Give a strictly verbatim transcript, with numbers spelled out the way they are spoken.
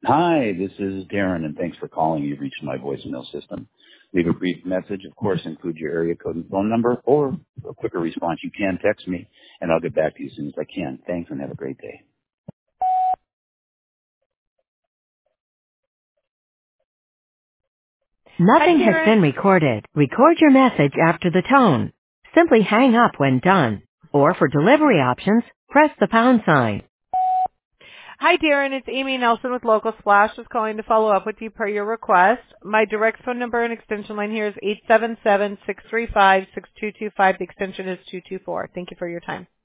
Hi, this is Darren, and thanks for calling. You've reached my voicemail system. Leave a brief message. Of course, include your area code and phone number, or a quicker response. You can text me, and I'll get back to you as soon as I can. Thanks, and have a great day. Nothing has been recorded. Record your message after the tone. Simply hang up when done. Or for delivery options, press the pound sign. Hi, Darren. It's Amy Nelson with Local Splash. Just calling to follow up with you per your request. My direct phone number and extension line here is eight seven seven, six three five, six two two five. The extension is two two four. Thank you for your time.